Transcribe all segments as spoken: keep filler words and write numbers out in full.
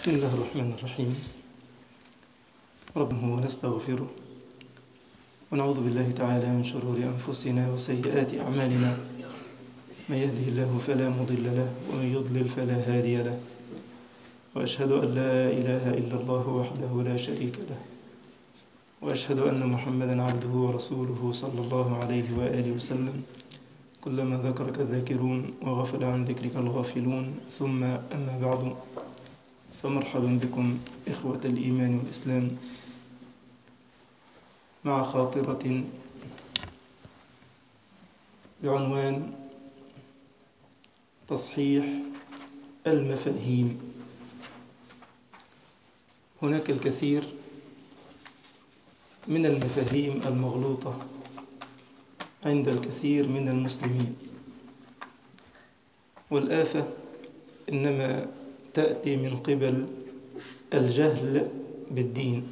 بسم الله الرحمن الرحيم. ربه ونستغفره ونعوذ بالله تعالى من شرور أنفسنا وسيئات أعمالنا، من يهده الله فلا مضل له ومن يضلل فلا هادي له، وأشهد أن لا إله إلا الله وحده لا شريك له، وأشهد أن محمدا عبده ورسوله صلى الله عليه وآله وسلم. كلما ذكرك الذاكرون وغفل عن ذكرك الغافلون، ثم أما بعد، فمرحبا بكم إخوة الإيمان والإسلام مع خاطرة بعنوان تصحيح المفاهيم. هناك الكثير من المفاهيم المغلوطة عند الكثير من المسلمين، والآفة إنما تأتي من قبل الجهل بالدين،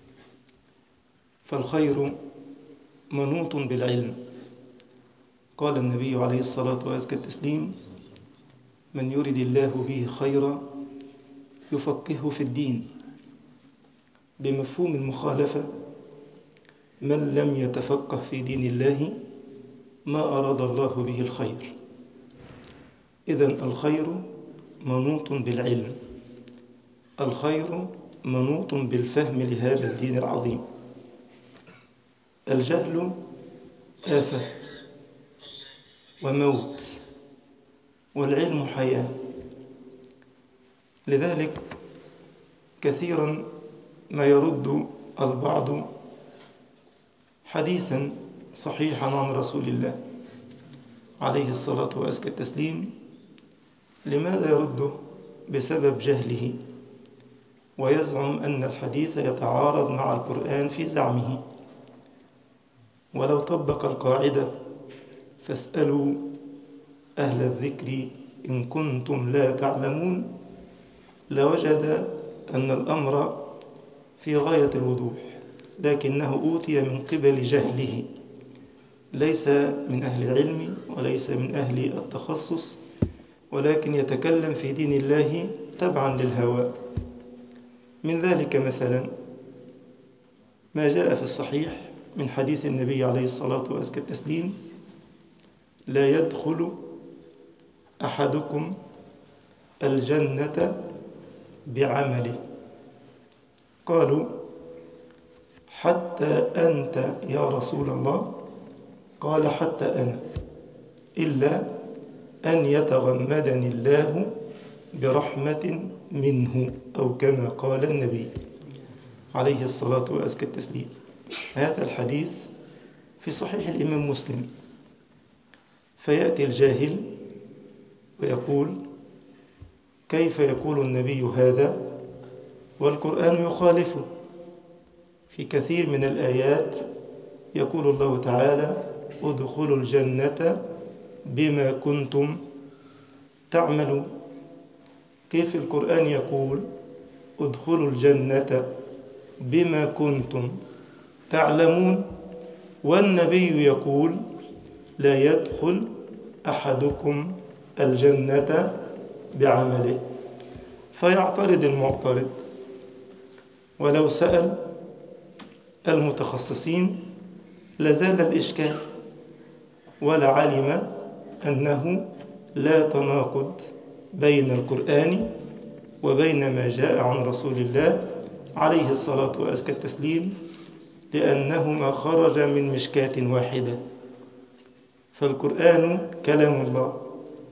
فالخير منوط بالعلم. قال النبي عليه الصلاة والتسليم: من يرد الله به خيرا يفقهه في الدين. بمفهوم المخالفة: من لم يتفقه في دين الله ما أراد الله به الخير. إذن الخير منوط بالعلم، الخير منوط بالفهم لهذا الدين العظيم. الجهل آفة وموت، والعلم حياة. لذلك كثيرا ما يرد البعض حديثا صحيحا عن رسول الله عليه الصلاة والتسليم. لماذا يرده؟ بسبب جهله، ويزعم أن الحديث يتعارض مع القرآن في زعمه. ولو طبق القاعدة فاسألوا أهل الذكر إن كنتم لا تعلمون، لوجد أن الأمر في غاية الوضوح، لكنه أوتي من قبل جهله، ليس من أهل العلم وليس من أهل التخصص، ولكن يتكلم في دين الله تبعا للهوى. من ذلك مثلا ما جاء في الصحيح من حديث النبي عليه الصلاة والتسليم: لا يدخل أحدكم الجنة بعمله. قالوا: حتى أنت يا رسول الله؟ قال: حتى أنا، إلا أن يتغمدني الله برحمة منه، أو كما قال النبي عليه الصلاة والتسليم. هذا الحديث في صحيح الإمام مسلم. فيأتي الجاهل ويقول: كيف يقول النبي هذا والقرآن يخالفه؟ في كثير من الآيات يقول الله تعالى: ادخلوا الجنة بما كنتم تعملون. كيف القرآن يقول ادخلوا الجنة بما كنتم تعلمون، والنبي يقول لا يدخل أحدكم الجنة بعمله؟ فيعترض المعترض، ولو سأل المتخصصين لزال الإشكال، ولعلم أنه لا تناقض بين القرآن وبين ما جاء عن رسول الله عليه الصلاة والتسليم، لأنهما خرج من مشكاة واحدة. فالقرآن كلام الله،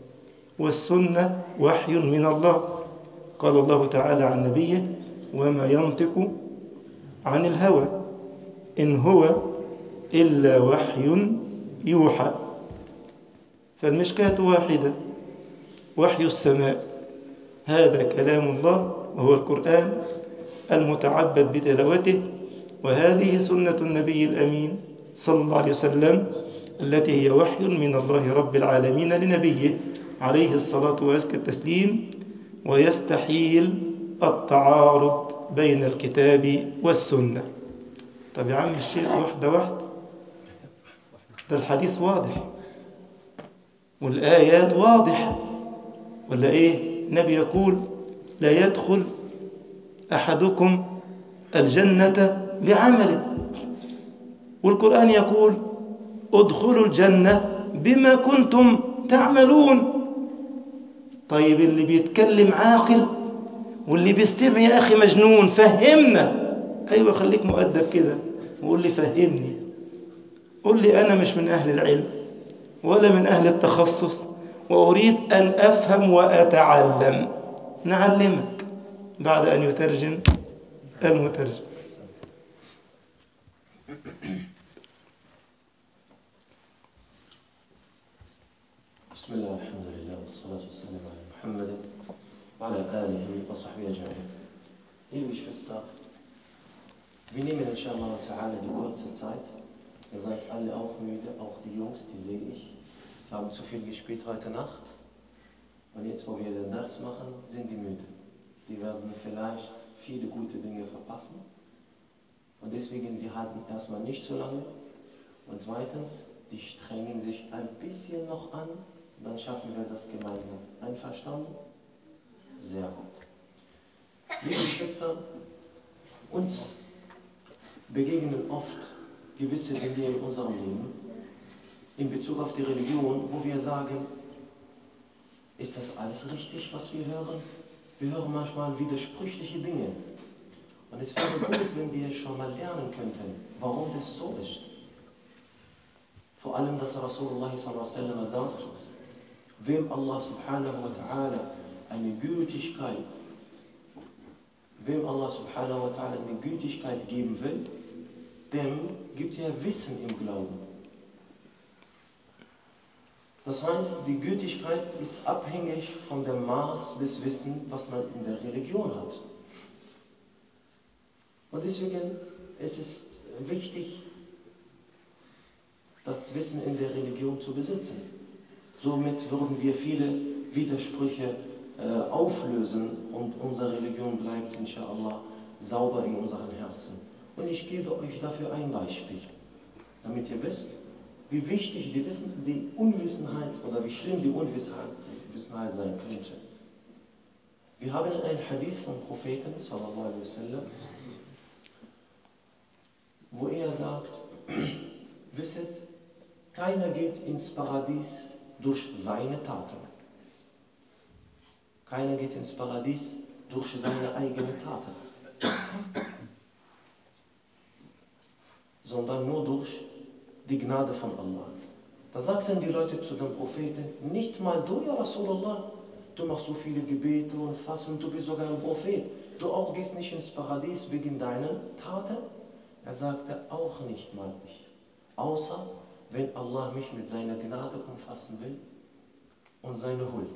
والسنة وحي من الله. قال الله تعالى عن نبيه: وما ينطق عن الهوى إن هو إلا وحي يوحى. فالمشكاة واحدة، وحي السماء، هذا كلام الله وهو القرآن المتعبد بتلاوته، وهذه سنة النبي الأمين صلى الله عليه وسلم التي هي وحي من الله رب العالمين لنبيه عليه الصلاة والتسليم. ويستحيل التعارض بين الكتاب والسنة. طب يا عم الشيخ، واحدة واحدة، ده الحديث واضح والآيات واضحة، ولا إيه؟ النبي يقول لا يدخل أحدكم الجنة بعمله، والقرآن يقول ادخلوا الجنة بما كنتم تعملون. طيب اللي بيتكلم عاقل واللي بيستمع يا أخي مجنون، فهمنا. أيوة خليك مؤدب كده وقول لي فهمني، قول لي أنا مش من أهل العلم ولا من أهل التخصص وأريد أن أفهم وأتعلم. نعلمك بعد أن يترجم المترجم. بسم الله والحمد لله والصلاة والسلام على Muhammad وعلى آله وصحبه أجمعين. Liebe Geschwister, wir nehmen inshallah ta'ala die kurze Zeit. Ihr seid alle auch müde, auch die Jungs, die sehe ich. Wir haben zu viel gespielt heute Nacht. Und jetzt, wo wir den Dars machen, sind die müde. Die werden vielleicht viele gute Dinge verpassen. Und deswegen, wir halten erstmal nicht so lange. Und zweitens, die strengen sich ein bisschen noch an. Dann schaffen wir das gemeinsam. Einverstanden? Sehr gut. Liebe Geschwister, uns begegnen oft gewisse Dinge in unserem Leben in Bezug auf die Religion, wo wir sagen, ist das alles richtig, was wir hören? Wir hören manchmal widersprüchliche Dinge. Und es wäre gut, wenn wir schon mal lernen könnten, warum das so ist. Vor allem, dass Rasulullah sallallahu alaihi wasallam sagt, wem Allah subhanahu wa ta'ala eine Gütigkeit, wem Allah subhanahu wa ta'ala eine Gütigkeit geben will, dem gibt er Wissen im Glauben. Das heißt, die Gütigkeit ist abhängig von dem Maß des Wissens, was man in der Religion hat. Und deswegen ist es wichtig, das Wissen in der Religion zu besitzen. Somit würden wir viele Widersprüche äh, auflösen und unsere Religion bleibt, inshallah, sauber in unseren Herzen. Und ich gebe euch dafür ein Beispiel, damit ihr wisst, wie wichtig die, Wissen, die Unwissenheit oder wie schlimm die Unwissenheit, Unwissenheit sein könnte. Wir haben einen Hadith vom Propheten, sallallahu alaihi wasallam, wo er sagt, wisset, keiner geht ins Paradies durch seine Taten. Keiner geht ins Paradies durch seine eigenen Taten, sondern nur durch die Gnade von Allah. Da sagten die Leute zu dem Propheten, nicht mal du, ja Rasulullah, du machst so viele Gebete und Fasten, du bist sogar ein Prophet, du auch gehst nicht ins Paradies wegen deinen Taten? Er sagte, auch nicht mal ich, außer wenn Allah mich mit seiner Gnade umfassen will und seine Huld.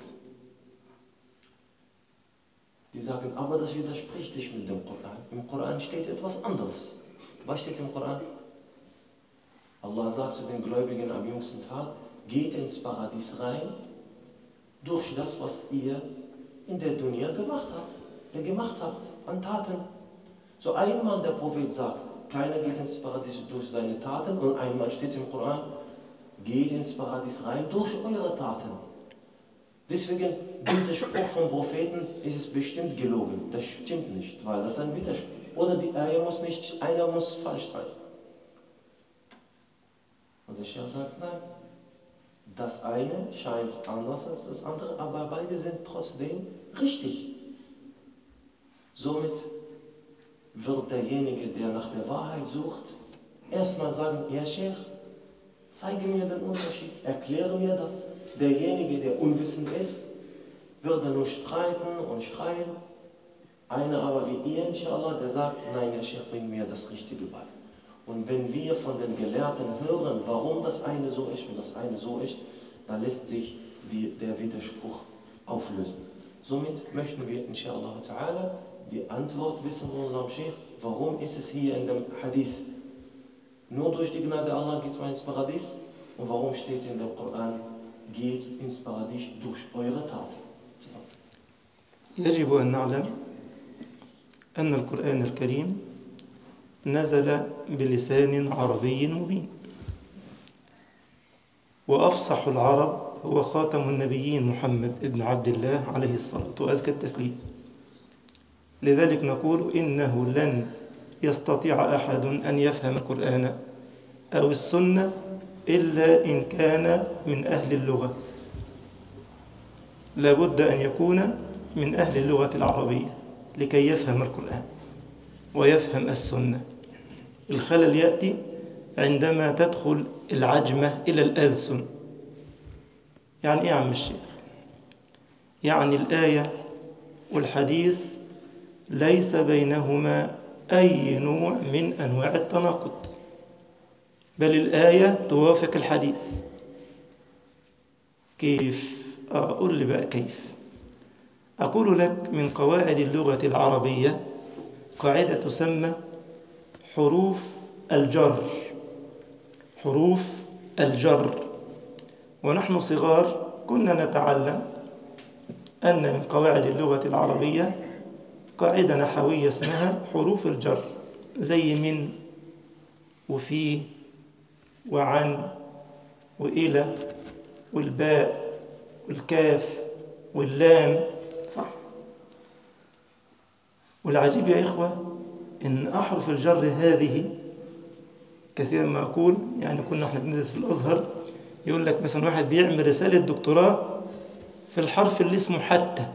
Die sagen, aber das widerspricht sich mit dem Koran. Im Koran steht etwas anderes. Was steht im Koran? Allah sagt zu den Gläubigen am jüngsten Tag, geht ins Paradies rein durch das, was ihr in der Dunya gemacht habt, ihr gemacht habt an Taten. So einmal der Prophet sagt, keiner geht ins Paradies durch seine Taten, und einmal steht im Koran, geht ins Paradies rein durch eure Taten. Deswegen, dieser Spruch vom Propheten ist es bestimmt gelogen. Das stimmt nicht, weil das ein Widerspruch. Oder die Eier muss nicht, einer muss falsch sein. Und der Sheikh sagt, nein, das eine scheint anders als das andere, aber beide sind trotzdem richtig. Somit wird derjenige, der nach der Wahrheit sucht, erstmal sagen, ja Sheikh, zeige mir den Unterschied, erkläre mir das. Derjenige, der unwissend ist, wird dann nur streiten und schreien. Einer aber wie ihr, inshallah, der sagt, nein, ja Sheikh, bring mir das Richtige bei. Und wenn wir von den Gelehrten hören, warum das eine so ist und das eine so ist, dann lässt sich die, der Widerspruch auflösen. Somit möchten wir, inshallah ta'ala, die Antwort wissen von unserem Sheikh, warum ist es hier in dem Hadith nur durch die Gnade Allah geht man ins Paradies, und warum steht in dem Koran, geht ins Paradies durch eure Taten. يجب أن نعلم أن القرآن الكريم نزل بلسان عربي مبين، وأفصح العرب هو خاتم النبيين محمد ابن عبد الله عليه الصلاة وأزكى التسليم. لذلك نقول إنه لن يستطيع أحد أن يفهم القرآن أو السنة إلا إن كان من أهل اللغة، لابد أن يكون من أهل اللغة العربية لكي يفهم القرآن ويفهم السنة. الخلل يأتي عندما تدخل العجمة إلى الألسن. يعني إيه يا عم الشيخ؟ يعني الآية والحديث ليس بينهما أي نوع من أنواع التناقض، بل الآية توافق الحديث. كيف؟ أقول لي بقى كيف. أقول لك من قواعد اللغة العربية قاعدة تسمى حروف الجر. حروف الجر. ونحن صغار كنا نتعلم أن من قواعد اللغة العربية قاعدة نحوية اسمها حروف الجر، زي من وفي وعن وإلى والباء والكاف واللام، صح؟ والعجيب يا إخوة إن أحرف الجر هذه كثيرا ما أقول، يعني كنا احنا بندرس في الأزهر يقول لك مثلا واحد بيعمل رسالة دكتوراه في الحرف اللي اسمه حتى.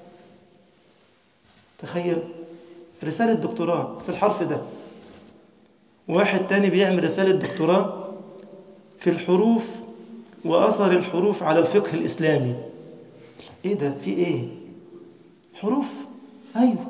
تخيل، رسالة دكتوراه في الحرف ده. واحد تاني بيعمل رسالة دكتوراه في الحروف وأثر الحروف على الفقه الإسلامي. إيه ده؟ في إيه؟ حروف؟ أيوة.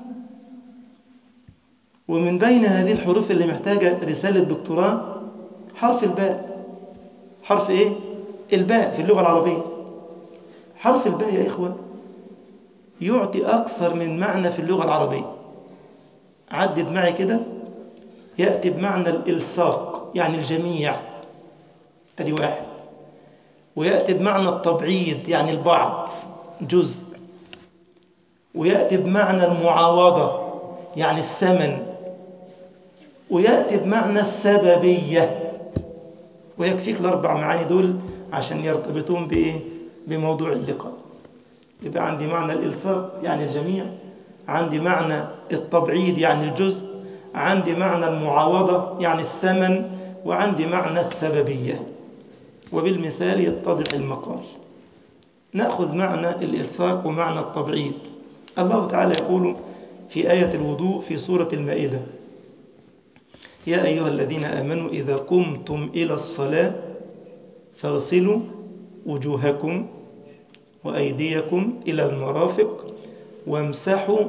ومن بين هذه الحروف اللي محتاجة رسالة دكتوراه حرف الباء. حرف إيه؟ الباء في اللغة العربية. حرف الباء يا إخوة يعطي أكثر من معنى في اللغة العربية. عدد معي كده. يأتي بمعنى الإلصاق يعني الجميع، أدي واحد. ويأتي بمعنى التبعيض يعني البعض، جزء. ويأتي بمعنى المعاوضة يعني الثمن. ويأتي بمعنى السببية. ويكفيك الأربع معاني دول عشان يرتبطون بإيه؟ بموضوع اللقاء. يبقى عندي معنى الإلصاق يعني الجميع، عندي معنى التبعيض يعني الجزء، عندي معنى المعاوضة يعني الثمن، وعندي معنى السببية. وبالمثال يتضح المقال. نأخذ معنى الإلصاق ومعنى التبعيض. الله تعالى يقول في آية الوضوء في سورة المائدة: يا أيها الذين آمنوا إذا قمتم إلى الصلاة فاغسلوا وجوهكم وأيديكم إلى المرافق وامسحوا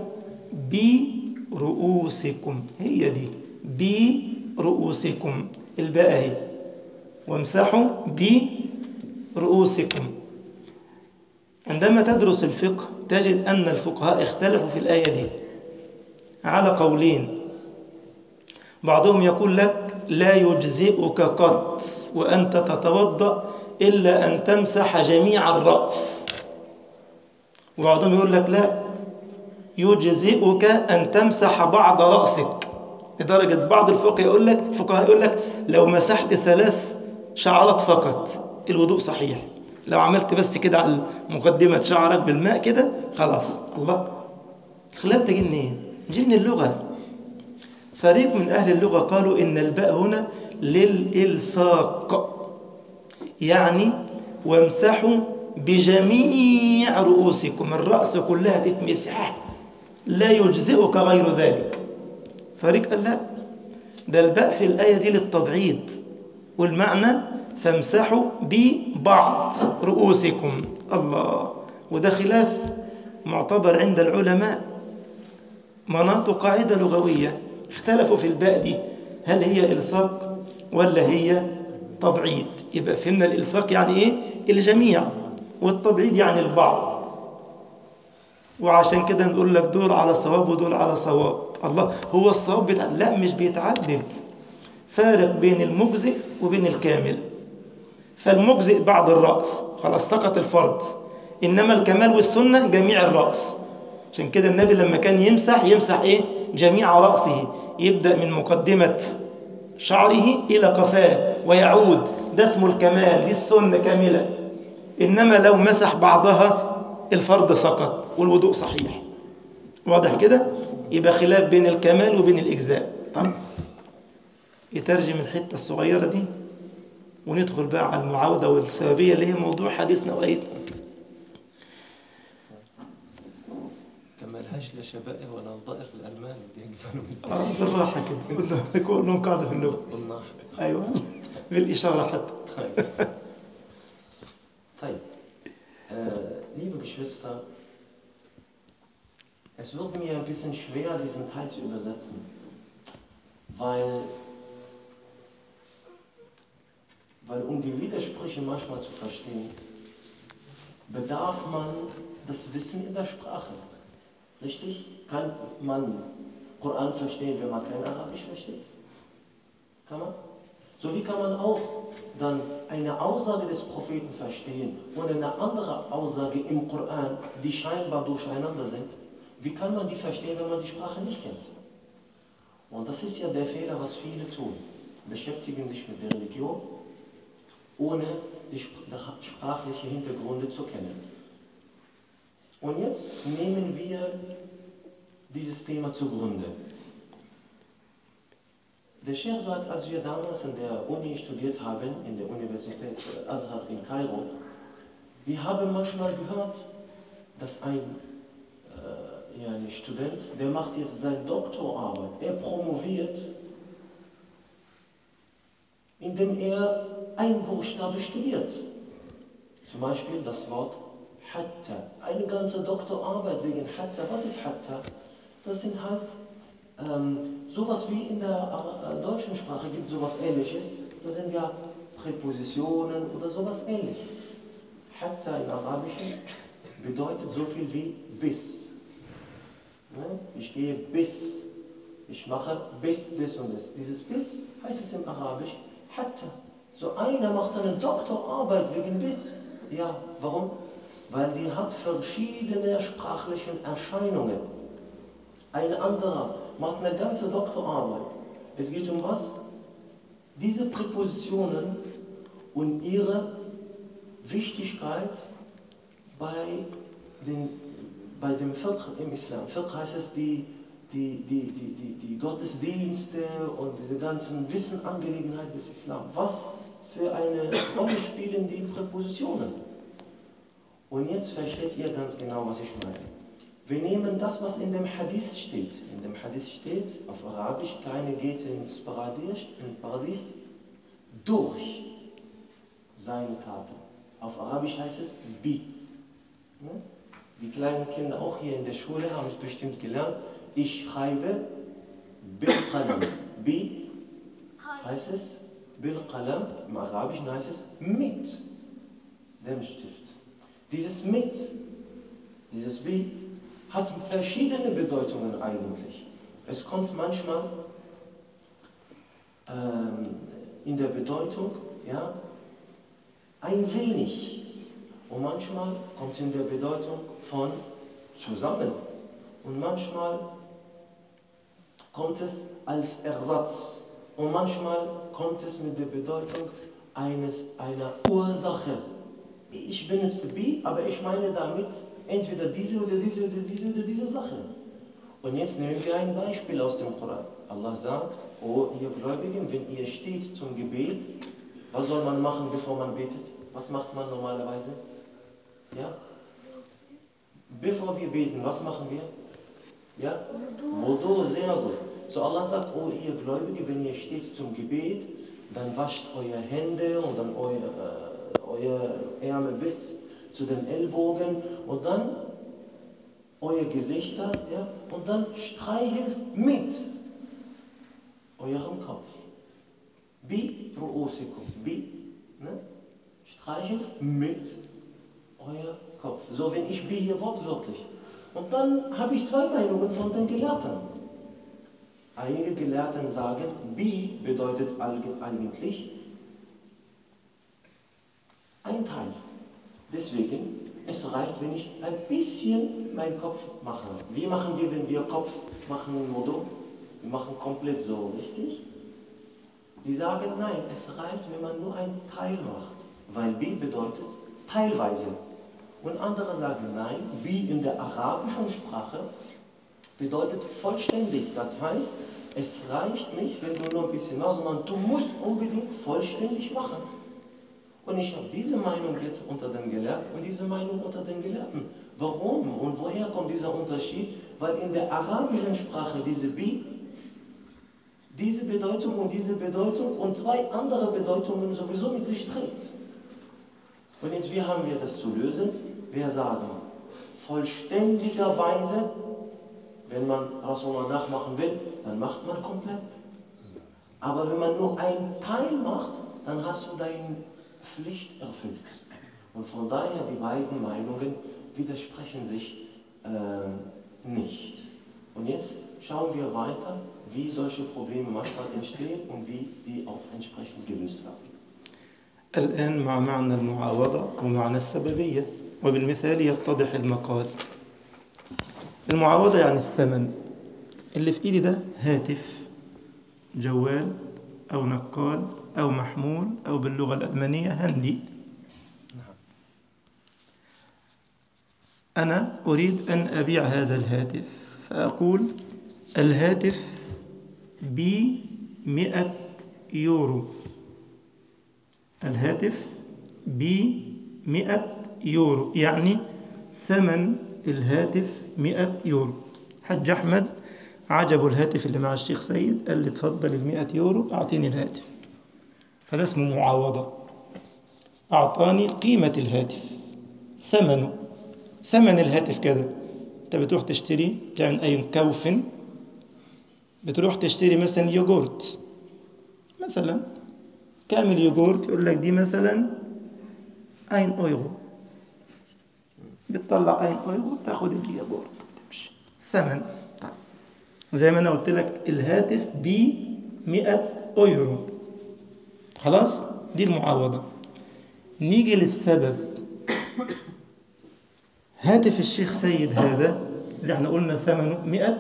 برؤوسكم. هي دي برؤوسكم، الباء هي. وامسحوا برؤوسكم. عندما تدرس الفقه تجد أن الفقهاء اختلفوا في الآية دي على قولين. بعضهم يقول لك لا يجزئك قط وأنت تتوضأ إلا أن تمسح جميع الرأس. وبعضهم يقول لك لا، يجزئك أن تمسح بعض رأسك، لدرجة بعض الفقهاء يقول لك فقهاء يقول لك لو مسحت ثلاث شعرات فقط الوضوء صحيح. لو عملت بس كده على مقدمة شعرك بالماء كده خلاص. الله، الخلاف تجي منين؟ جي من اللغة. فريق من أهل اللغة قالوا إن الباء هنا للإلصاق، يعني وامسحوا بجميع رؤوسكم، الرأس كلها تتمسح، لا يجزئك غير ذلك. فريق قال لا، ده الباء في الآية دي للتبعيض، والمعنى فامسحوا ببعض رؤوسكم. الله، وده خلاف معتبر عند العلماء. مناط قاعدة لغوية اختلفوا في الباء دي، هل هي إلصاق ولا هي تبعيض؟ يبقى فهمنا الإلصاق يعني إيه؟ الجميع، والتبعيض يعني البعض. وعشان كده نقول لك دول على صواب ودول على صواب. الله، هو الصواب بيتعدد؟ لا، مش بيتعدد. فارق بين المجزئ وبين الكامل. فالمجزئ بعض الرأس خلاص سقط الفرض، إنما الكمال والسنة جميع الرأس. عشان كده النبي لما كان يمسح يمسح إيه؟ جميع رأسه، يبدأ من مقدمة شعره إلى قفاه ويعود. ده اسمه الكمال، دي السنة كاملة. إنما لو مسح بعضها الفرض سقط والوضوء صحيح. واضح كده؟ يبقى خلاف بين الكمال وبين الإجزاء. طب يترجم الحتة الصغيرة دي وندخل بقى على المعاودة والسببية اللي هي موضوع حديثنا وآيتنا. كملهاش لا شبائه ولا نظائر الألمان دي يقبلوا ازاي؟ اه بالراحة كده، كلهم كلهم قاعدة في اللغة. بالناحية. أيوة بالإشارة حتى. طيب. طيب. Äh, liebe Geschwister, es wird mir ein bisschen schwer, diesen Teil zu übersetzen, weil, weil um die Widersprüche manchmal zu verstehen, bedarf man das Wissen in der Sprache. Richtig? Kann man Koran verstehen, wenn man kein Arabisch versteht? Kann man? So wie kann man auch dann eine Aussage des Propheten verstehen und eine andere Aussage im Koran, die scheinbar durcheinander sind. Wie kann man die verstehen, wenn man die Sprache nicht kennt? Und das ist ja der Fehler, was viele tun. Beschäftigen sich mit der Religion, ohne die sprachlichen Hintergründe zu kennen. Und jetzt nehmen wir dieses Thema zugrunde. Der Sheikh sagt, als wir damals in der Uni studiert haben, in der Universität Azhar in Kairo, wir haben manchmal gehört, dass ein, äh, ja, ein Student, der macht jetzt seine Doktorarbeit, er promoviert, indem er ein Buchstabe studiert. Zum Beispiel das Wort Hatta, eine ganze Doktorarbeit wegen Hatta. Was ist Hatta? Das sind halt ähm, sowas wie in der äh, deutschen Sprache gibt sowas Ähnliches. Das sind ja Präpositionen oder sowas Ähnliches. Hatta im Arabischen bedeutet so viel wie bis. Ne? Ich gehe bis, ich mache bis das und das. Dieses bis heißt es im Arabisch Hatta. So einer macht seine Doktorarbeit wegen bis. Ja, warum? Weil die hat verschiedene sprachliche Erscheinungen. Ein anderer macht eine ganze Doktorarbeit. Es geht um was? Diese Präpositionen und ihre Wichtigkeit bei, den, bei dem Fiqh im Islam. Fiqh heißt es die, die, die, die, die, die Gottesdienste und diese ganzen Wissenangelegenheiten des Islam. Was für eine Rolle spielen die Präpositionen? Und jetzt versteht ihr ganz genau, was ich meine. Wir nehmen das, was in dem Hadith steht. In dem Hadith steht auf Arabisch, keiner geht ins Paradies, ins Paradies durch seine Taten. Auf Arabisch heißt es bi. Die kleinen Kinder auch hier in der Schule haben es bestimmt gelernt. Ich schreibe bil qalam. Bi heißt es bil qalam. Im Arabischen heißt es mit dem Stift. Dieses mit, dieses bi, hat verschiedene Bedeutungen eigentlich. Es kommt manchmal ähm, in der Bedeutung, ja, ein wenig. Und manchmal kommt in der Bedeutung von zusammen. Und manchmal kommt es als Ersatz. Und manchmal kommt es mit der Bedeutung eines, einer Ursache. Ich benutze bi, aber ich meine damit entweder diese oder diese oder diese oder diese Sache. Und jetzt nehmen wir ein Beispiel aus dem Koran. Allah sagt, oh ihr Gläubigen, wenn ihr steht zum Gebet, was soll man machen, bevor man betet? Was macht man normalerweise? Ja? Bevor wir beten, was machen wir? Ja? Wudu, sehr gut. So Allah sagt, oh ihr Gläubige, wenn ihr steht zum Gebet, dann wascht eure Hände und dann eure, äh, eure Ärmel bis zu den Ellbogen und dann euer Gesichter, ja, und dann streichelt mit eurem Kopf. Bi ru'usikum, bi, ne? Streichelt mit euer Kopf. So, wenn ich bi hier wortwörtlich. Und dann habe ich zwei Meinungen von den Gelehrten. Einige Gelehrten sagen, bi bedeutet eigentlich ein Teil. Deswegen, es reicht, wenn ich ein bisschen meinen Kopf mache. Wie machen wir, wenn wir Kopf machen im Wudu? Wir machen komplett so, richtig? Die sagen, nein, es reicht, wenn man nur einen Teil macht. Weil bi bedeutet teilweise. Und andere sagen, nein, bi in der arabischen Sprache bedeutet vollständig. Das heißt, es reicht nicht, wenn du nur ein bisschen machst, sondern du musst unbedingt vollständig machen. Und ich habe diese Meinung jetzt unter den Gelehrten und diese Meinung unter den Gelehrten. Warum und woher kommt dieser Unterschied? Weil in der arabischen Sprache diese Bi, diese Bedeutung und diese Bedeutung und zwei andere Bedeutungen sowieso mit sich trägt. Und jetzt, wie haben wir das zu lösen? Wir sagen, vollständigerweise, wenn man Rasulullah nachmachen will, dann macht man komplett. Aber wenn man nur einen Teil macht, dann hast du deine Pflicht erfüllt. Und von daher, die beiden Meinungen widersprechen sich äh, nicht. Und jetzt schauen wir weiter, wie solche Probleme manchmal entstehen und wie die auch entsprechend gelöst werden. الآن مع معنى المعاوضة ومعنى السببية، وبالمثال يتضح المقال. المعاوضة يعني الثمن. اللي في إيدي ده هاتف، جوال أو نقال أو محمول أو باللغة الألمانية هندي. أنا أريد أن أبيع هذا الهاتف، فأقول الهاتف بمئة يورو. الهاتف بمئة يورو، يعني ثمن الهاتف مئة يورو. حج أحمد عجبه الهاتف اللي مع الشيخ سيد، قال لي تفضل المئة يورو أعطيني الهاتف. فده اسمه معاوضة. أعطاني قيمة الهاتف، ثمنه، ثمن الهاتف كذا. أنت بتروح تشتري كان أي كوف، بتروح تشتري مثلا يوغورت، مثلا كامل يوغورت، يقول لك دي مثلا أين أويغو، بتطلع أين أويغو تاخد اليوغورت تمشي ثمن. طيب. زي ما أنا قلت لك الهاتف بمئة أويرو، خلاص دي المعاوضة. نيجي للسبب. هاتف الشيخ سيد هذا اللي احنا قلنا ثمنه مئة،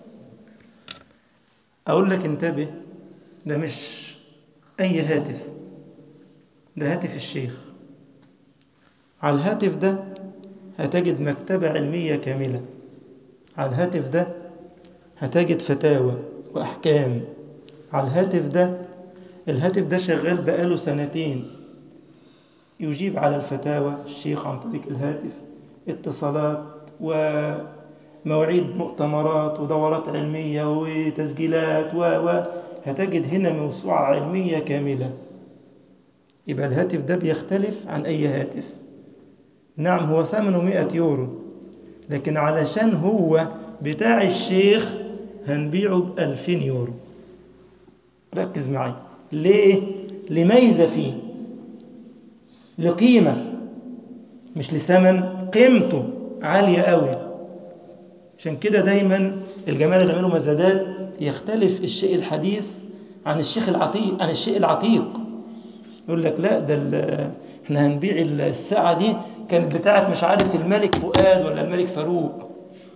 أقول لك انتبه، ده مش أي هاتف، ده هاتف الشيخ. على الهاتف ده هتجد مكتبة علمية كاملة. على الهاتف ده هتجد فتاوى وأحكام. على الهاتف ده، الهاتف ده شغال بقاله سنتين، يجيب على الفتاوى الشيخ عن طريق الهاتف، اتصالات ومواعيد مؤتمرات ودورات علمية وتسجيلات و و هتجد هنا موسوعة علمية كاملة. يبقى الهاتف ده بيختلف عن أي هاتف. نعم هو ثمنه مئة يورو، لكن علشان هو بتاع الشيخ هنبيعه بألفين يورو. ركز معي. ليه؟ لميزة فيه، لقيمة، مش لثمن، قيمته عالية قوي. عشان كده دايما الجمال اللي عملوا مزادات يختلف الشيء الحديث عن الشيخ العتيق، عن الشيء العتيق. يقول لك لا، ده احنا هنبيع الساعة دي كانت بتاعت مش عارف الملك فؤاد ولا الملك فاروق،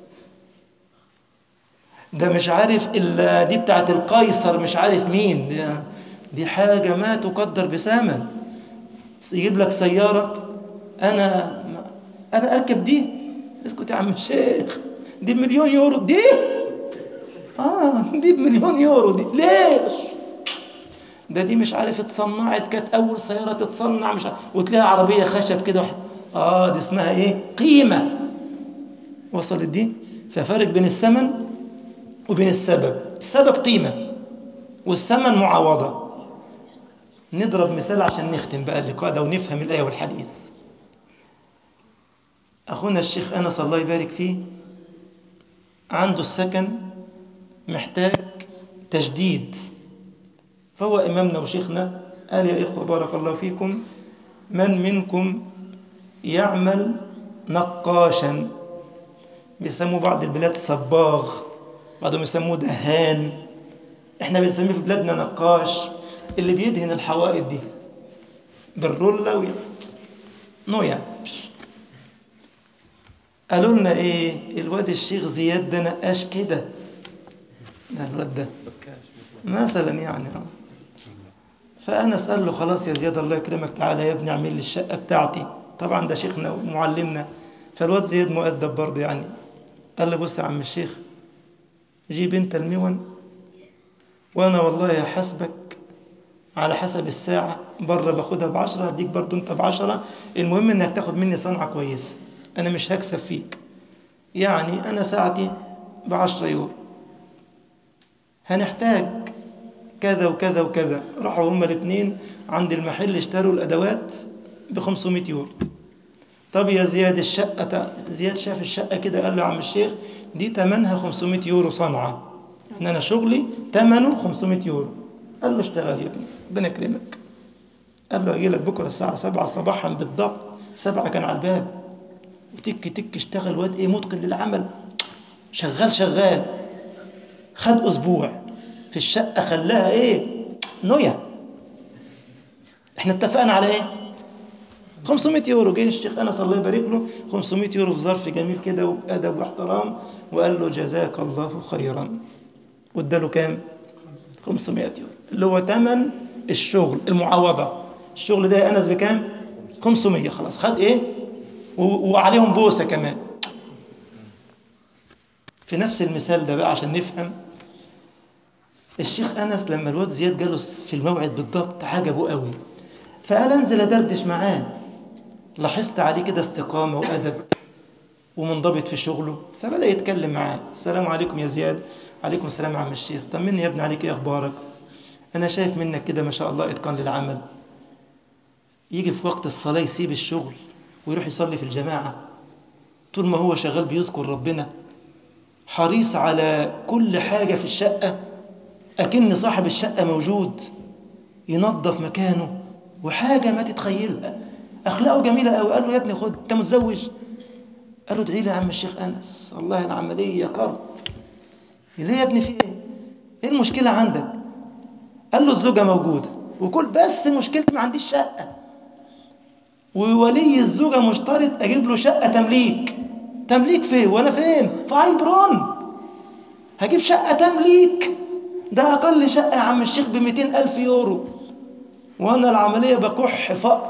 ده مش عارف دي بتاعت القيصر مش عارف مين، دي, دي حاجة ما تقدر بثمن. يجيب لك سيارة، أنا أنا أركب دي، اسكت يا عم الشيخ، دي بمليون يورو، دي آه دي بمليون يورو، دي ليش؟ ده دي مش عارف اتصنعت، كانت أول سيارة تتصنع مش عارف، وتلاقي عربية خشب كده واحد. آه دي اسمها إيه؟ قيمة. وصلت دي؟ ففرق بين الثمن وبين السبب. السبب قيمة والثمن معاوضة. نضرب مثال عشان نختم بقى اللقاء ده ونفهم الآية والحديث. أخونا الشيخ أنس الله يبارك فيه عنده السكن محتاج تجديد، فهو إمامنا وشيخنا قال يا إخوة بارك الله فيكم، من منكم يعمل نقاشا، بيسموه بعض البلاد صباغ، بعضهم يسموه دهان، احنا بنسميه في بلادنا نقاش، اللي بيدهن الحوائط دي بالرولة نويا. قالوا لنا ايه؟ الواد الشيخ زياد ده نقاش كده، ده الواد ده مثلا يعني. فأنا أسأل له خلاص يا زياد الله يكرمك تعالى يا ابني اعمل لي الشقة بتاعتي، طبعا ده شيخنا ومعلمنا. فالواد زياد مؤدب برضه يعني، قال له بص يا عم الشيخ جيب انت المون وانا والله هحاسبك على حسب الساعة، بره باخدها بعشرة، هديك برضو انت بعشرة، المهم انك تاخد مني صنعة كويسة، انا مش هكسب فيك. يعني انا ساعتي بعشرة يورو، هنحتاج كذا وكذا وكذا. راحوا هما الاثنين عند المحل اشتروا الادوات بخمسمائة يورو. طب يا زياد الشقة، زياد شاف الشقة كده قال له يا عم الشيخ دي تمنها خمسمائة يورو صنعة، يعني أنا شغلي تمنه خمسمائة يورو. قال له اشتغل يا ابني ربنا يكرمك. قال له أجي لك بكرة الساعة سبعة صباحا بالضبط، سبعة كان على الباب، وتك تك اشتغل واد ايه متقن للعمل، شغال شغال. خد أسبوع في الشقة خلاها ايه نوية. احنا اتفقنا على ايه خمسمائة يورو. جه الشيخ أنس الله يبارك له خمسمائة يورو في ظرف جميل كده وبأدب واحترام، وقال له جزاك الله خيرا، واداله كام خمسمائة يورو اللي هو ثمن الشغل المعوضة. الشغل ده يا أنس بكام خمسمائة، خلاص خد ايه وعليهم بوسة كمان. في نفس المثال ده بقى عشان نفهم، الشيخ أنس لما الواد زياد جلس في الموعد بالضبط عجبه قوي، فقال انزل ادردش معاه. لاحظت عليه كده استقامة وأدب ومنضبط في شغله، فبدأ يتكلم معاه. السلام عليكم يا زياد. عليكم السلام يا عم الشيخ. طمني يا ابني عليك، ايه اخبارك؟ انا شايف منك كده ما شاء الله اتقان للعمل. يجي في وقت الصلاة يسيب الشغل ويروح يصلي في الجماعة، طول ما هو شغال بيذكر ربنا، حريص على كل حاجة في الشقة أكن صاحب الشقة موجود، ينظف مكانه وحاجة ما تتخيلها. أخلاقه جميلة قوي. قال له يا ابني خد، أنت متزوج؟ قال له ادعي لي يا عم الشيخ أنس، والله العملية كرب. ليه يا ابني في ايه؟ ايه المشكلة عندك؟ قال له الزوجة موجودة وكل، بس مشكلتي ما عنديش شقة، وولي الزوجة مشترط أجيب له شقة تمليك. تمليك فين وأنا فين؟ في هايبرون، هجيب شقة تمليك؟ ده أقل شقة يا عم الشيخ بمئتين ألف يورو، وأنا العملية بكح فقر،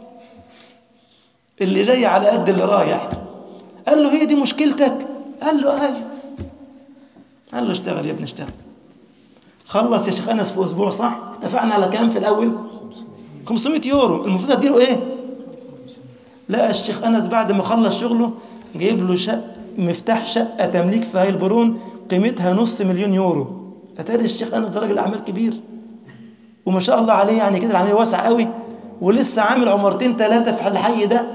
اللي جاي على قد اللي رايح. قال له هي دي مشكلتك؟ قال له أيوه. قال له اشتغل يا ابني اشتغل. خلص يا شيخ أنس في أسبوع، صح؟ اتفقنا على كام في الأول؟ خمسمائة يورو. المفروض أديله إيه؟ لا، الشيخ أنس بعد ما خلص شغله جايب له شق مفتاح شقة تمليك في هايلبرون قيمتها نص مليون يورو. أتاري الشيخ أنس ده راجل أعمال كبير وما شاء الله عليه، يعني كده العملية واسعة قوي، ولسه عامل عمرتين ثلاثة في الحي ده.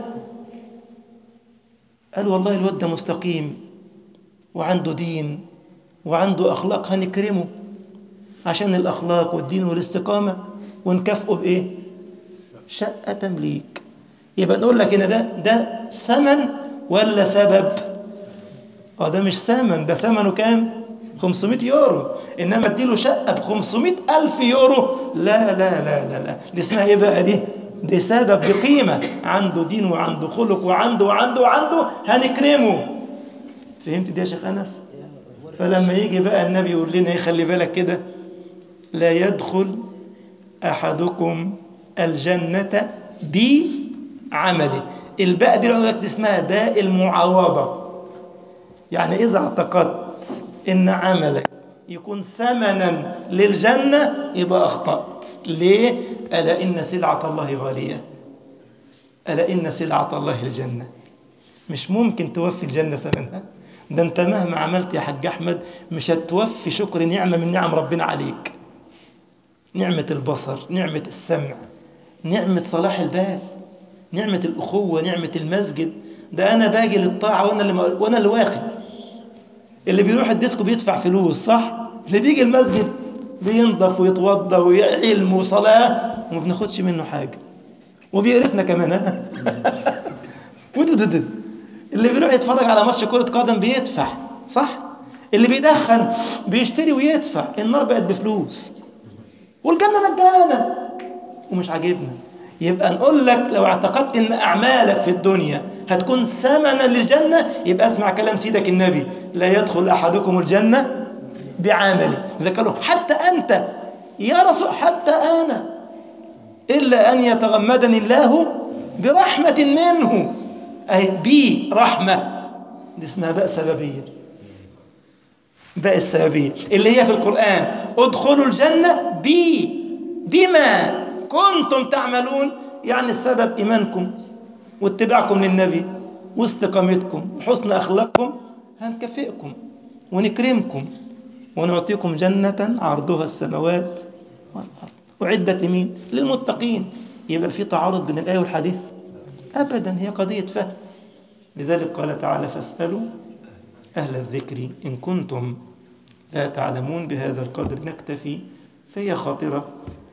قال والله الواد ده مستقيم وعنده دين وعنده أخلاق، هنكرمه عشان الأخلاق والدين والاستقامة، ونكافئه بإيه؟ شقة تمليك. يبقى نقول لك إن ده ده ثمن ولا سبب؟ اه ده مش ثمن، ده ثمنه كام؟ خمسمائة يورو. إنما اديله شقة ب خمسمائة ألف يورو، لا لا لا لا لا، دي اسمها إيه بقى دي؟ دي سبب، دي قيمة، عنده دين وعنده خلق وعنده وعنده وعنده، هنكرمه. فهمت دي يا شيخ أنس؟ فلما يجي بقى النبي يقول لنا خلي بالك كده، لا يدخل أحدكم الجنة بعمله. الباء دي دي اسمها باء المعاوضة. يعني إذا اعتقدت إن عملك يكون ثمنا للجنة يبقى أخطأت. ليه؟ ألا إن سلعة الله غالية، ألا إن سلعة الله الجنة، مش ممكن توفي الجنة ثمنها. ده أنت مهما عملت يا حاج أحمد مش هتوفي شكر نعمة من نعم ربنا عليك. نعمة البصر، نعمة السمع، نعمة صلاح البال، نعمة الأخوة، نعمة المسجد. ده أنا باجي للطاعة وأنا اللي, وأنا اللي واخد. اللي بيروح الديسكو بيدفع فلوس، صح؟ اللي بيجي المسجد بينضف ويتوضى وعلم وصلاة وما بناخدش منه حاجة، وبيقرفنا كمان. ها ودودد. اللي بيروح يتفرج على ماتش كرة قدم بيدفع، صح؟ اللي بيدخن بيشتري ويدفع. النار بقت بفلوس والجنة مجانا ومش عاجبنا. يبقى نقول لك لو اعتقدت ان اعمالك في الدنيا هتكون ثمنا للجنة، يبقى اسمع كلام سيدك النبي، لا يدخل احدكم الجنة بعمله. ذكروا حتى انت يا رسول، حتى انا، الا ان يتغمدني الله برحمة منه. اهي بي رحمة، دي اسمها بقى سببية. باء السببية اللي هي في القرآن ادخلوا الجنة بي بما كنتم تعملون، يعني السبب إيمانكم واتباعكم للنبي واستقامتكم وحسن أخلاقكم، هنكافئكم ونكرمكم ونعطيكم جنة عرضها السماوات والأرض أعدت لمين؟ للمتقين. يبقى في تعارض بين الآية والحديث؟ أبدا، هي قضية فهم. لذلك قال تعالى فاسألوا أهل الذكر إن كنتم لا تعلمون. بهذا القدر نكتفي، فهي خاطرة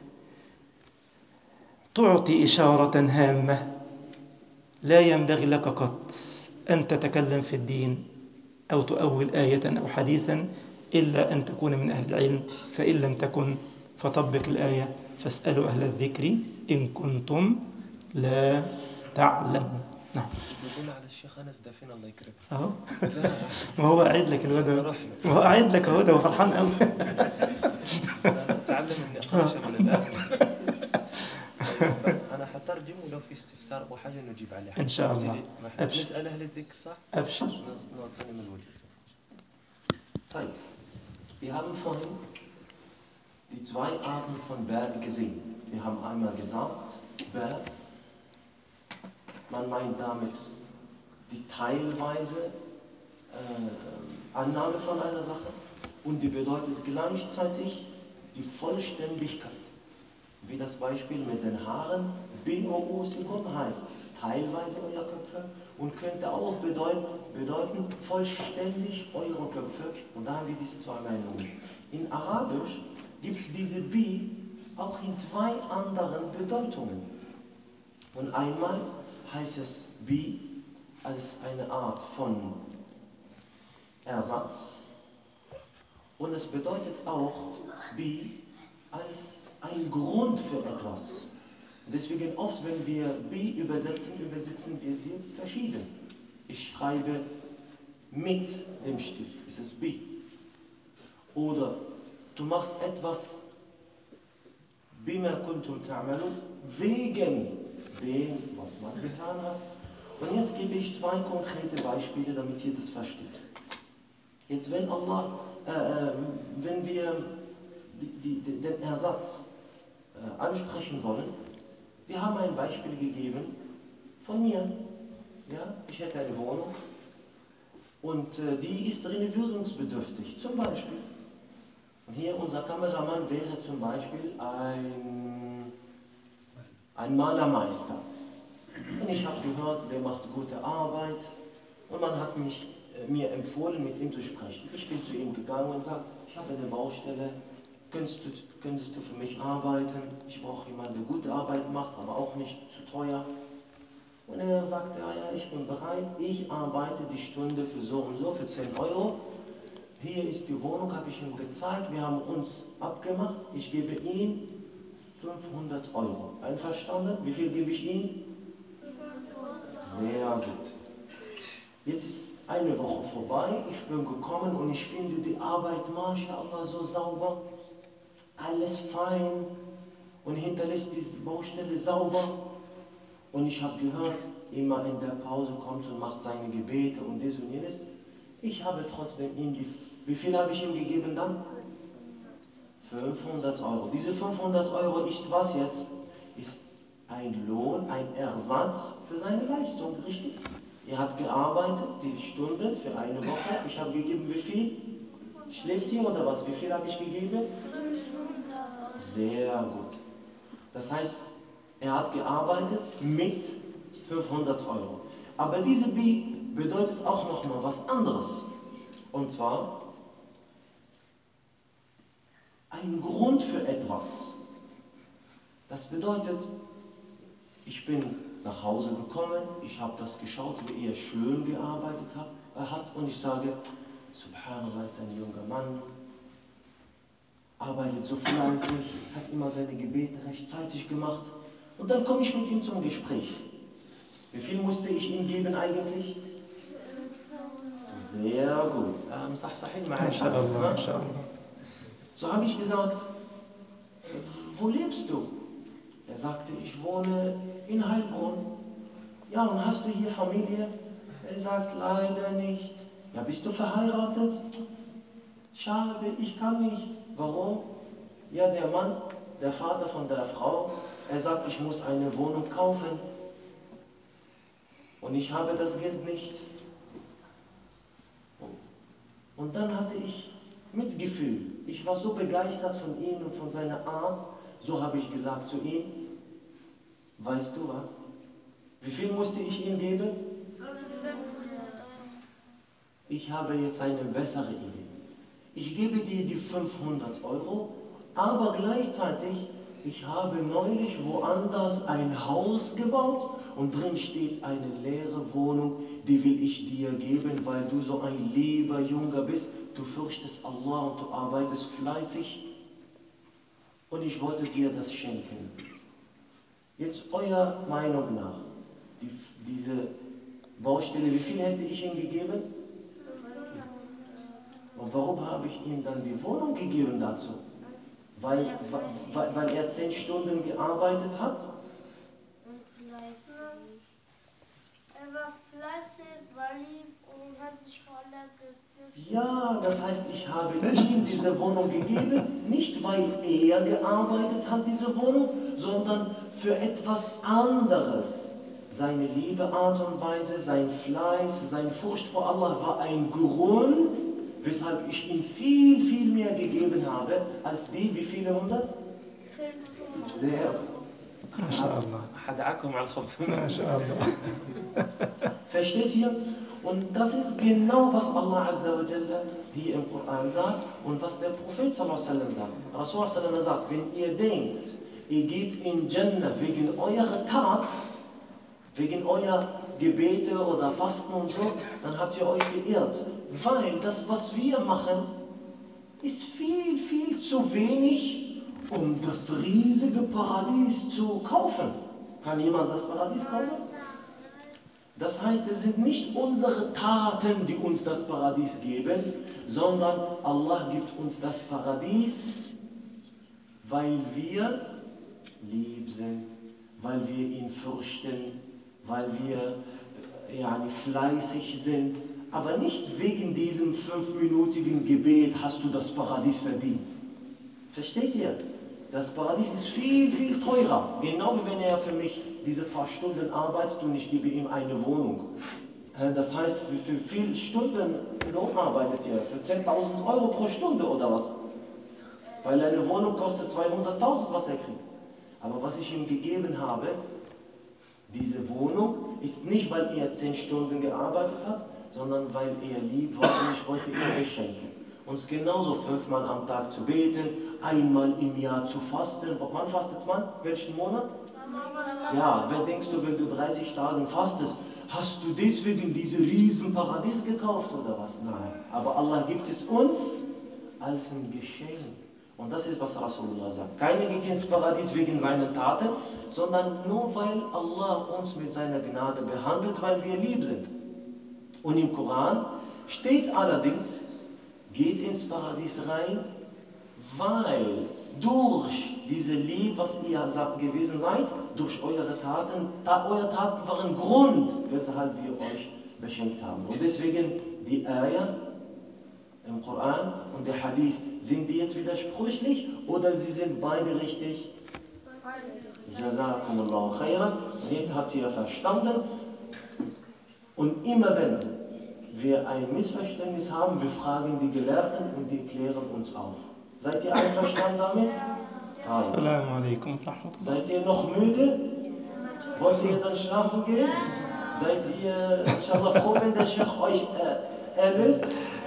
تعطي إشارة هامة. لا ينبغي لك قط أن تتكلم في الدين أو تؤول آية أو حديثا إلا أن تكون من أهل العلم، فإن لم تكن فطبق الآية فاسألوا أهل الذكر إن كنتم لا تعلمون. نعم. بيقول على الشيخ أنس دافين الله يكرمه. أهو ما هو قاعد لك الواد، ما هو قاعد لك اهو، ده هو فرحان قوي. أنا أتعلم النقاش من الآن. أنا حترجم ولو في استفسار أو حاجة نجيب عليها إن شاء الله. أبشر. نسأل أهل الذكر صح؟ أبشر. نعطينا من الوجه. طيب. Wir haben vorhin die zwei Arten von Verben gesehen. Wir haben einmal gesagt, Verb, man meint damit die teilweise äh, Annahme von einer Sache und die bedeutet gleichzeitig die Vollständigkeit. Wie das Beispiel mit den Haaren, Bi'u'usikum heißt teilweise euer Köpfe und könnte auch bedeuten, bedeuten vollständig eure Köpfe. Und da haben wir diese zwei Meinungen. In Arabisch gibt es diese Bi auch in zwei anderen Bedeutungen. Und einmal heißt es Bi als eine Art von Ersatz und es bedeutet auch Bi als ein Grund für etwas. Und deswegen oft, wenn wir Bi übersetzen, übersetzen wir sie verschieden. Ich schreibe mit dem Stift, ist es Bi. Oder du machst etwas bima kuntum ta'malun, wegen dem, was man getan hat. Und jetzt gebe ich zwei konkrete Beispiele, damit ihr das versteht. Jetzt, wenn Allah, äh, wenn wir die, die, den Ersatz äh, ansprechen wollen, wir haben ein Beispiel gegeben von mir. Ja, ich hätte eine Wohnung und äh, die ist renovierungsbedürftig, zum Beispiel. Und hier unser Kameramann wäre zum Beispiel ein, ein Malermeister. Und ich habe gehört, der macht gute Arbeit und man hat mich, äh, mir empfohlen, mit ihm zu sprechen. Ich bin zu ihm gegangen und sage, ich habe eine Baustelle, könntest du, könntest du für mich arbeiten? Ich brauche jemanden, der gute Arbeit macht, aber auch nicht zu teuer. Und er sagte, ja, ja, ich bin bereit, ich arbeite die Stunde für so und so, für zehn Euro. Hier ist die Wohnung, habe ich ihm gezeigt, wir haben uns abgemacht, ich gebe ihm fünfhundert Euro. Einverstanden? Wie viel gebe ich ihm? Sehr gut. Jetzt ist eine Woche vorbei, ich bin gekommen und ich finde die Arbeit, MashaAllah, so sauber, alles fein und hinterlässt diese Baustelle sauber. Und ich habe gehört, immer in der Pause kommt und macht seine Gebete und dies und jenes. Ich habe trotzdem ihm die, wie viel habe ich ihm gegeben dann? fünfhundert Euro. Diese fünfhundert Euro ist was jetzt? Ist ein Lohn, ein Ersatz für seine Leistung, richtig? Er hat gearbeitet, die Stunde für eine Woche. Ich habe gegeben wie viel? Schläft ihr oder was? Wie viel habe ich gegeben? Sehr gut. Das heißt, er hat gearbeitet mit fünfhundert Euro. Aber diese Bi bedeutet auch nochmal was anderes. Und zwar ein Grund für etwas. Das bedeutet, ich bin nach Hause gekommen, ich habe das geschaut, wie er schön gearbeitet hat und ich sage, Subhanallah, ist ein junger Mann, arbeitet so fleißig, hat immer seine Gebete rechtzeitig gemacht und dann komme ich mit ihm zum Gespräch. Wie viel musste ich ihm geben eigentlich? Sehr gut. So habe ich gesagt, wo lebst du? Er sagte, ich wohne in Heilbronn. Ja, und hast du hier Familie? Er sagt, leider nicht. Ja, bist du verheiratet? schade, ich kann nicht. Warum? Ja, der Mann, der Vater von der Frau, er sagt, ich muss eine Wohnung kaufen und ich habe das Geld nicht. Und dann hatte ich Mitgefühl. Ich war so begeistert von ihm und von seiner Art. So habe ich gesagt zu ihm, weißt du was? Wie viel musste ich ihm geben? Ich habe jetzt eine bessere Idee. Ich gebe dir die fünfhundert Euro, aber gleichzeitig, ich habe neulich woanders ein Haus gebaut und drin steht eine leere Wohnung, die will ich dir geben, weil du so ein lieber Junge bist. Du fürchtest Allah und du arbeitest fleißig und ich wollte dir das schenken. Jetzt eurer Meinung nach, die, diese Baustelle, wie viel hätte ich ihm gegeben? Und warum habe ich ihm dann die Wohnung gegeben dazu? Weil, weil, weil er zehn Stunden gearbeitet hat? Und fleißig. Er war fleißig, war lieb und hat sich vor Allah gefürchtet. Ja, das heißt, ich habe ihm diese Wohnung gegeben, nicht weil er gearbeitet hat, diese Wohnung, sondern für etwas anderes. Seine liebe Art und Weise, sein Fleiß, seine Furcht vor Allah war ein Grund, weshalb ich ihm viel, viel mehr gegeben habe, als die, wie viele hundert? fünfhundert. Sehr. MashaAllah. Versteht ihr? Und das ist genau, was Allah Azza wa Jalla hier im Koran sagt und was der Prophet sallallahu alaihi wasallam sagt. Rasul sallallahu alaihi wasallam sagt, wenn ihr denkt, ihr geht in Jannah wegen eurer Tat, wegen eurer Gebete oder Fasten und so, dann habt ihr euch geirrt. Weil das, was wir machen, ist viel, viel zu wenig, um das riesige Paradies zu kaufen. Kann jemand das Paradies kaufen? Das heißt, es sind nicht unsere Taten, die uns das Paradies geben, sondern Allah gibt uns das Paradies, weil wir lieb sind, weil wir ihn fürchten, weil wir ja, fleißig sind, aber nicht wegen diesem fünfminütigen Gebet hast du das Paradies verdient. Versteht ihr? Das Paradies ist viel, viel teurer. Genau wie wenn er für mich diese paar Stunden arbeitet und ich gebe ihm eine Wohnung. Das heißt, wie viele Stunden Lohn arbeitet er? Für zehntausend Euro pro Stunde oder was? Weil eine Wohnung kostet zweihunderttausend, was er kriegt. Aber was ich ihm gegeben habe, diese Wohnung, ist nicht, weil er zehn Stunden gearbeitet hat, sondern weil er lieb war und ich wollte ihm beschenken. Uns genauso fünfmal am Tag zu beten, einmal im Jahr zu fasten. Wann fastet man? Welchen Monat? Ja, wer denkst du, wenn du dreißig Tage fastest, hast du deswegen diese riesen Paradies gekauft oder was? Nein. Aber Allah gibt es uns als ein Geschenk. Und das ist, was Rasulullah sagt. Keiner geht ins Paradies wegen seinen Taten, sondern nur, weil Allah uns mit seiner Gnade behandelt, weil wir lieb sind. Und im Koran steht allerdings, geht ins Paradies rein, weil durch diese Liebe, was ihr gewesen seid, durch eure Taten, ta, eure Taten waren Grund, weshalb wir euch beschenkt haben. Und deswegen die Ayah im Koran und der Hadith, sind die jetzt widersprüchlich oder sie sind beide richtig? Jazakumullahu khairan. Und jetzt habt ihr verstanden. Und immer wenn wir ein Missverständnis haben, wir fragen die Gelehrten und die klären uns auf. Seid ihr einverstanden damit? Assalamu alaikum. Seid ihr noch müde? Wollt ihr dann schlafen gehen? Seid ihr, inshallah, froh, wenn der Sheikh euch äh, erlöst?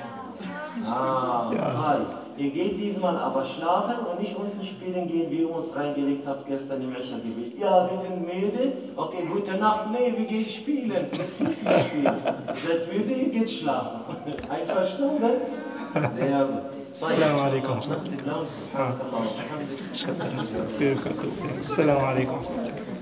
Ah, frei. Ihr geht diesmal aber schlafen und nicht unten spielen gehen, wie ihr uns reingelegt habt gestern im Isha-Gebet. Ja, wir sind müde. Okay, gute Nacht. Nee, wir gehen spielen. Jetzt nichts mehr spielen. Ihr seid müde, ihr geht schlafen. Einverstanden? Sehr gut. Assalamu alaikum. Nach dem Lauf, subhanakallah wa bihamdik. Assalamu alaikum.